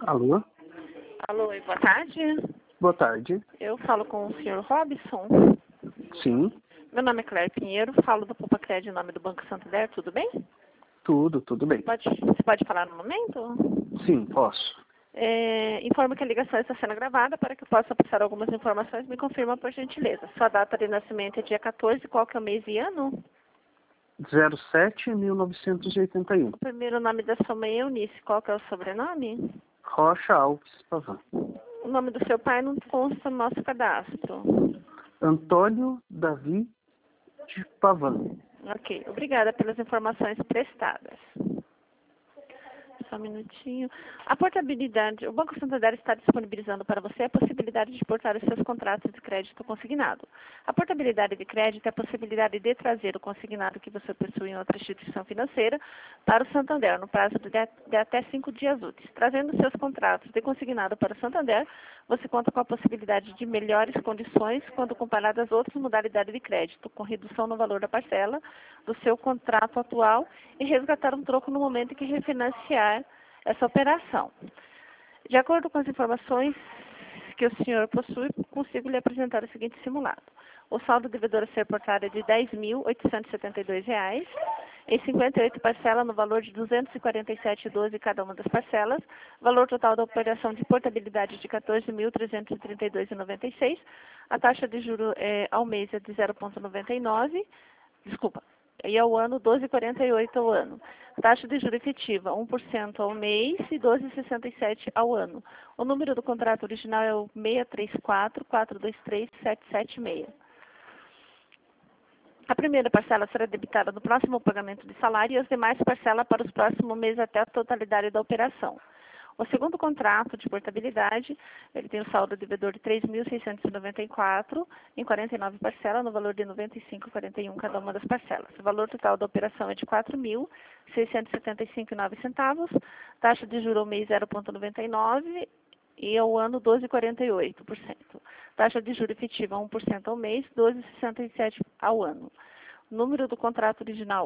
Alô? Alô, e boa tarde. Boa tarde. Eu falo com o senhor Robson. Sim, Meu nome é Claire Pinheiro, falo do Poupa Crédito em nome do Banco Santander, tudo bem? tudo bem. Você pode falar no momento? Sim, posso. Informo que a ligação está sendo gravada para que eu possa passar algumas informações. Me confirma, por gentileza. Sua data de nascimento é dia 14, qual que é o mês e ano? 07-1981. O primeiro nome da sua mãe é Eunice, qual que é o sobrenome? Rocha Alves Pavan. O nome do seu pai não consta no nosso cadastro. Antônio Davi de Pavan. Ok, obrigada pelas informações prestadas. Só um minutinho. A portabilidade, o Banco Santander está disponibilizando para você a possibilidade de portar os seus contratos de crédito consignado. A portabilidade de crédito é a possibilidade de trazer o consignado que você possui em outra instituição financeira para o Santander, no prazo de até 5 dias úteis. Trazendo seus contratos de consignado para o Santander, você conta com a possibilidade de melhores condições quando comparado às outras modalidades de crédito, com redução no valor da parcela do seu contrato atual e resgatar um troco no momento em que refinanciar essa operação. De acordo com as informações que o senhor possui, consigo lhe apresentar o seguinte simulado. O saldo devedor a ser portado é de R$ 10.872, em 58 parcelas no valor de R$ 247,12 cada uma das parcelas, valor total da operação de portabilidade de R$ 14.332,96, a taxa de juros ao mês é de 0,99, e ao ano 12,48 ao ano. Taxa de juros efetiva 1% ao mês e 12,67 ao ano. O número do contrato original é o 634-423-776. A primeira parcela será debitada no próximo pagamento de salário e as demais parcelas para os próximos meses até a totalidade da operação. O segundo contrato de portabilidade, ele tem o saldo devedor de R$ 3.694 em 49 parcelas, no valor de R$ 95,41 cada uma das parcelas. O valor total da operação é de R$ 4.675,09, taxa de juros ao mês 0,99 e ao ano 12,48%. Taxa de juros efetiva 1% ao mês, 12,67 ao ano. Número do contrato original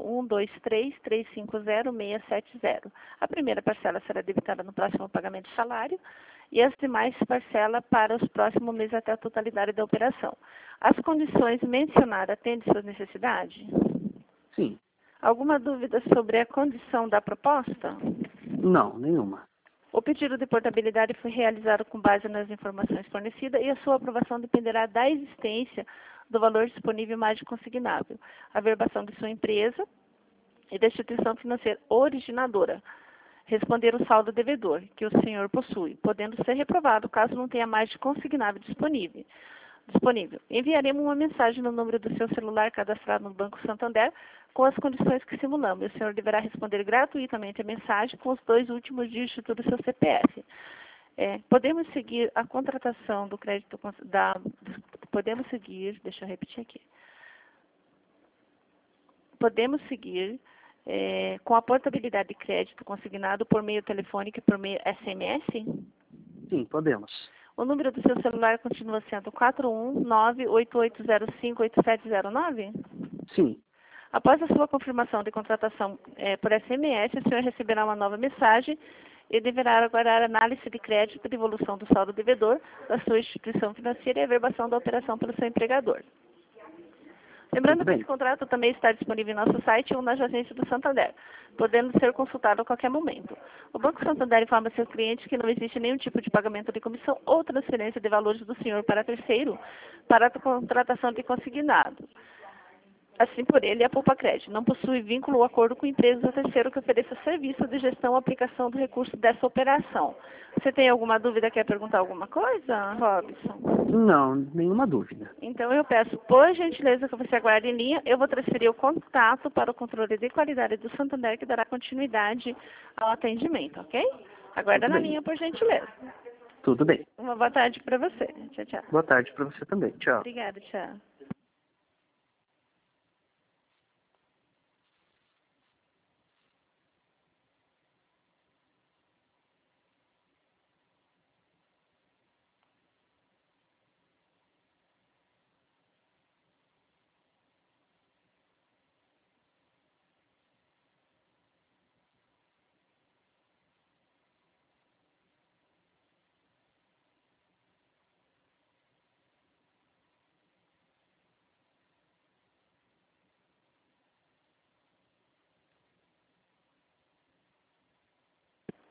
123350670. A primeira parcela será debitada no próximo pagamento de salário e as demais parcelas para os próximos meses até a totalidade da operação. As condições mencionadas atendem suas necessidades? Sim. Alguma dúvida sobre a condição da proposta? Não, nenhuma. O pedido de portabilidade foi realizado com base nas informações fornecidas e a sua aprovação dependerá da existência do valor disponível mais consignável, a verbação de sua empresa e da instituição financeira originadora. Responder o saldo devedor que o senhor possui, podendo ser reprovado caso não tenha mais de consignável disponível. Enviaremos uma mensagem no número do seu celular cadastrado no Banco Santander com as condições que simulamos. O senhor deverá responder gratuitamente a mensagem com os 2 últimos dígitos do seu CPF. Podemos seguir a contratação do crédito podemos seguir, deixa eu repetir aqui. Podemos seguir com a portabilidade de crédito consignado por meio telefônico e por meio SMS? Sim, podemos. O número do seu celular continua sendo 419-8805-8709? Sim. Após a sua confirmação de contratação por SMS, o senhor receberá uma nova mensagem e deverá aguardar a análise de crédito de evolução do saldo devedor da sua instituição financeira e a verbação da operação pelo seu empregador. Lembrando que esse contrato também está disponível em nosso site ou na agência do Santander, podendo ser consultado a qualquer momento. O Banco Santander informa seus clientes que não existe nenhum tipo de pagamento de comissão ou transferência de valores do senhor para terceiro para a contratação de consignado. Assim por ele, a Poupa Crédito não possui vínculo ou acordo com empresas ou terceiro que ofereça serviço de gestão ou aplicação do recurso dessa operação. Você tem alguma dúvida, quer perguntar alguma coisa, Robson? Não, nenhuma dúvida. Então eu peço, por gentileza, que você aguarde em linha. Eu vou transferir o contato para o controle de qualidade do Santander, que dará continuidade ao atendimento, ok? Aguarda na linha, por gentileza. Tudo bem. Uma boa tarde para você. Tchau, tchau. Boa tarde para você também. Tchau. Obrigada, tchau.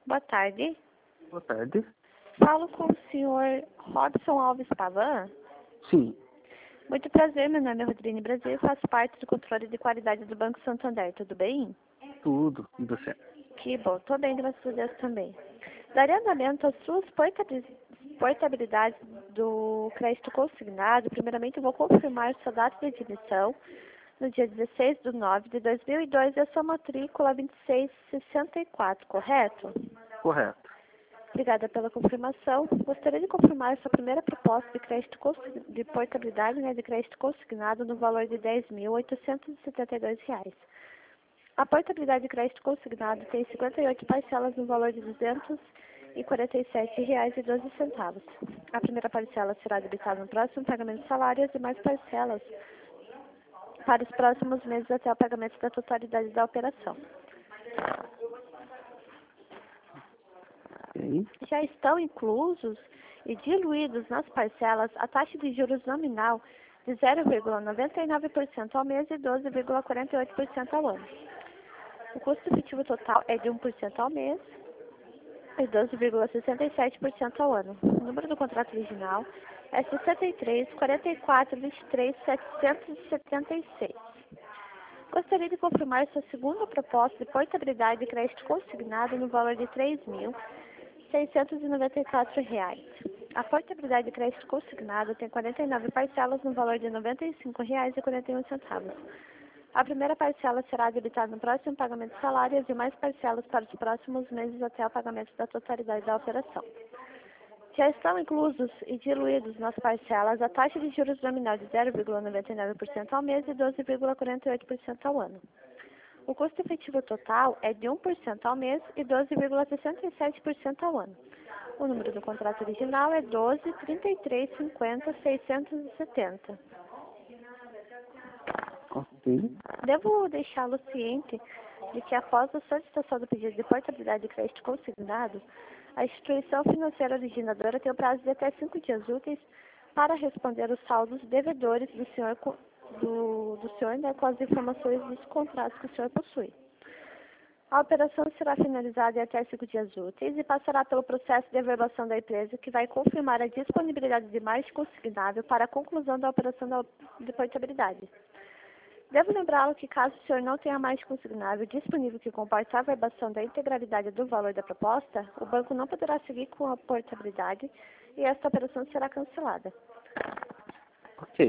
Boa tarde. Boa tarde. Falo com o senhor Robson Alves Pavan. Sim, Muito prazer, meu nome é Rodrine Brasil e faço parte do controle de qualidade do Banco Santander. Tudo bem? tudo. E você? Que bom, estou bem, graças a Deus também. Daria andamento às suas portabilidades do crédito consignado. Primeiramente, eu vou confirmar sua data de admissão no dia 16/9/2002 e a sua matrícula 2664, correto? Correto. Obrigada pela confirmação. Gostaria de confirmar sua primeira proposta de crédito de portabilidade, de crédito consignado no valor de R$ 10.872. A portabilidade de crédito consignado tem 58 parcelas no valor de R$ 247,12. A primeira parcela será debitada no próximo pagamento de salário e as demais parcelas para os próximos meses até o pagamento da totalidade da operação. Ok. Já estão inclusos e diluídos nas parcelas a taxa de juros nominal de 0,99% ao mês e 12,48% ao ano. O custo efetivo total é de 1% ao mês e 12,67% ao ano. O número do contrato original é 63-44-23-776. Gostaria de confirmar sua segunda proposta de portabilidade de crédito consignado no valor de R$ 3.694. A portabilidade de crédito consignado tem 49 parcelas no valor de R$ 95,41. A primeira parcela será debitada no próximo pagamento de salário e as demais parcelas para os próximos meses até o pagamento da totalidade da operação. Já estão inclusos e diluídos nas parcelas a taxa de juros nominal de 0,99% ao mês e 12,48% ao ano. O custo efetivo total é de 1% ao mês e 12,67% ao ano. O número do contrato original é 12-33-50-670. Ok. Devo deixá-lo ciente de que após a solicitação do pedido de portabilidade de crédito consignado, a instituição financeira originadora tem o prazo de até 5 dias úteis para responder os saldos devedores do senhor, com as informações dos contratos que o senhor possui. A operação será finalizada em até 5 dias úteis e passará pelo processo de averbação da empresa, que vai confirmar a disponibilidade de margem consignável para a conclusão da operação de portabilidade. Devo lembrá-lo que, caso o senhor não tenha mais consignável disponível que comporte a averbação da integralidade do valor da proposta, o banco não poderá seguir com a portabilidade e esta operação será cancelada. Ok.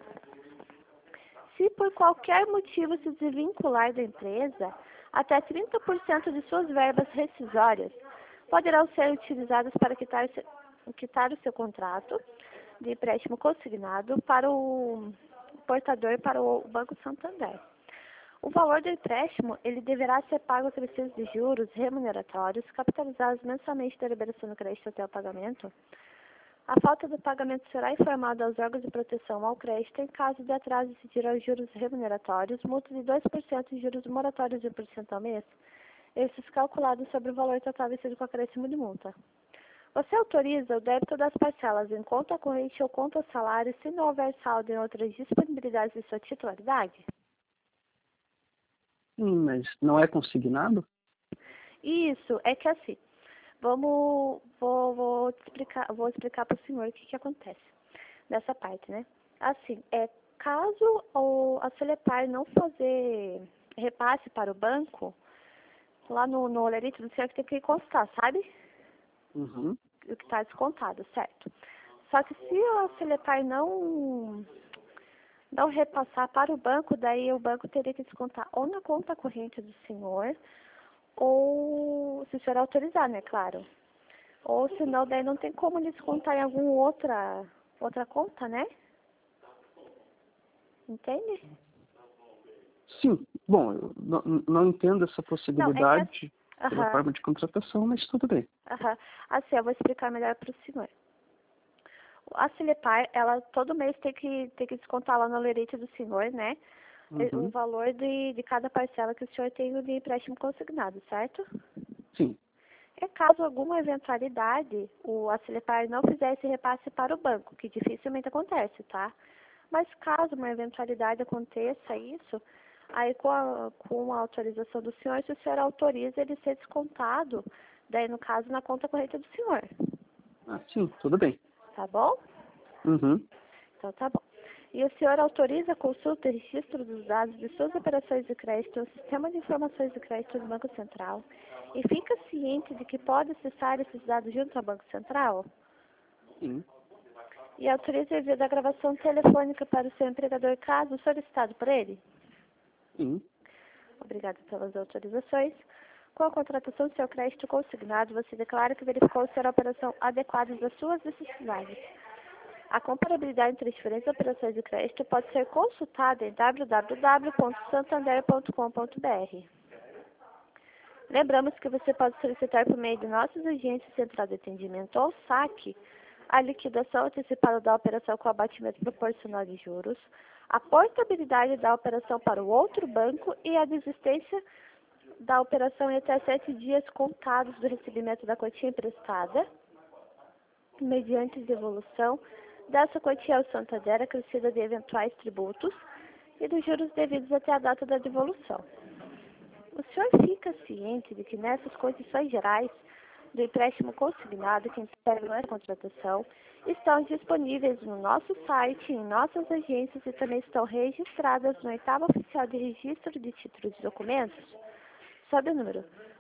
Se por qualquer motivo se desvincular da empresa, até 30% de suas verbas rescisórias poderão ser utilizadas para quitar o seu contrato de empréstimo consignado para o portador para o Banco Santander. O valor do empréstimo ele deverá ser pago acrescidos de juros remuneratórios capitalizados mensalmente da liberação do crédito até o pagamento. A falta do pagamento será informada aos órgãos de proteção ao crédito em caso de atraso incidir aos juros remuneratórios, multa de 2% e juros moratórios de 1% ao mês, esses calculados sobre o valor total vencido com acréscimo de multa. Você autoriza o débito das parcelas em conta corrente ou conta salário se não houver saldo em outras disponibilidades de sua titularidade? Sim, mas não é consignado? Isso, é que assim, vou explicar para o senhor o que acontece nessa parte, né? Assim, caso a Celepar não fazer repasse para o banco, lá no olerite do senhor que tem que constar, sabe? Uhum. O que está descontado, certo? Só que se a Celepar não repassar para o banco, daí o banco teria que descontar ou na conta corrente do senhor, ou se o senhor autorizar, né, claro. Ou senão, daí não tem como ele descontar em alguma outra conta, né? Entende? Sim. Bom, eu não entendo essa Não, possibilidade pela aham, forma de contratação, mas tudo bem. aham. Assim, eu vou explicar melhor para o senhor. A Celepar, ela todo mês tem que descontar lá no lerite do senhor, né? O Uhum. valor de cada parcela que o senhor tem de empréstimo consignado, certo? Sim. E caso alguma eventualidade, a Celepar não fizesse repasse para o banco, que dificilmente acontece, tá? Mas caso uma eventualidade aconteça isso, aí com a autorização do senhor, se o senhor autoriza ele ser descontado Daí, no caso, na conta corrente do senhor. Ah, sim, tudo bem. Tá bom? Uhum. Então, tá bom. E o senhor autoriza a consulta e registro dos dados de suas operações de crédito no Sistema de Informações de Crédito do Banco Central e fica ciente de que pode acessar esses dados junto ao Banco Central? Sim. E autoriza o envio da gravação telefônica para o seu empregador caso solicitado por ele? Sim. Obrigada pelas autorizações. Com a contratação do seu crédito consignado, você declara que verificou ser a operação adequada às suas necessidades. A comparabilidade entre as diferentes operações de crédito pode ser consultada em www.santander.com.br. Lembramos que você pode solicitar por meio de nossas agências Central de Atendimento ou SAC a liquidação antecipada da operação com abatimento proporcional de juros, a portabilidade da operação para o outro banco e a desistência da operação em até 7 dias contados do recebimento da quantia emprestada, mediante devolução dessa quantia ao Santander acrescida de eventuais tributos e dos juros devidos até a data da devolução. O senhor fica ciente de que nessas condições gerais do empréstimo consignado que integram a contratação estão disponíveis no nosso site, em nossas agências e também estão registradas no Oitavo Oficial de Registro de Títulos e Documentos, sob o número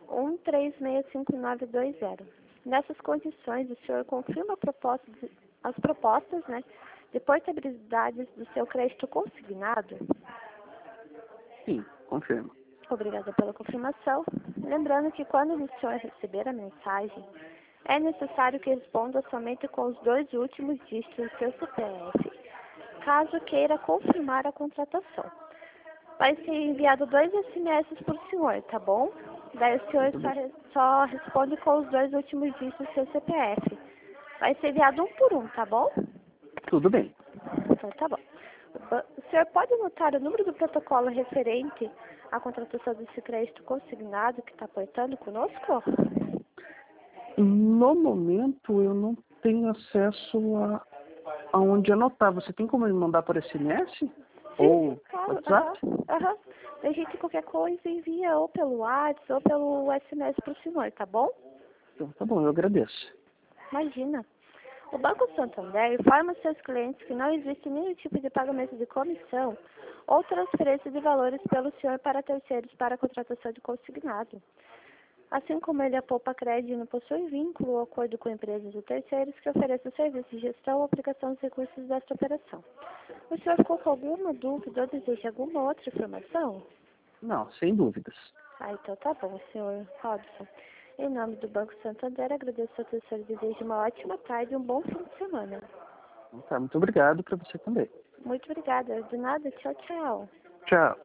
13659920. Nessas condições, o senhor confirma as propostas de portabilidade do seu crédito consignado? Sim, confirmo. Obrigada pela confirmação. Lembrando que quando o senhor receber a mensagem, é necessário que responda somente com os 2 últimos dígitos do seu CPF, caso queira confirmar a contratação. Vai ser enviado 2 SMS para o senhor, tá bom? Daí o senhor só responde com os 2 últimos dígitos do seu CPF. Vai ser enviado um por um, tá bom? Tudo bem. Então, tá bom. O senhor pode anotar o número do protocolo referente à contratação desse crédito consignado que está portando conosco? No momento, eu não tenho acesso a onde anotar. Você tem como me mandar por SMS? Sim, Ou claro. WhatsApp? Aham. A gente, qualquer coisa, envia ou pelo WhatsApp ou pelo SMS para o senhor, tá bom? Então, tá bom, eu agradeço. Imagina. O Banco Santander informa seus clientes que não existe nenhum tipo de pagamento de comissão ou transferência de valores pelo senhor para terceiros para a contratação de consignado. Assim como ele, a Poupa Crédito não possui vínculo ou acordo com empresas ou terceiros que ofereçam serviços de gestão ou aplicação dos recursos desta operação. O senhor ficou com alguma dúvida ou deseja alguma outra informação? Não, sem dúvidas. Então tá bom, senhor Robson. Em nome do Banco Santander, agradeço a atenção e desejo uma ótima tarde e um bom fim de semana. Então, tá, muito obrigado para você também. Muito obrigada. De nada. Tchau, tchau. Tchau.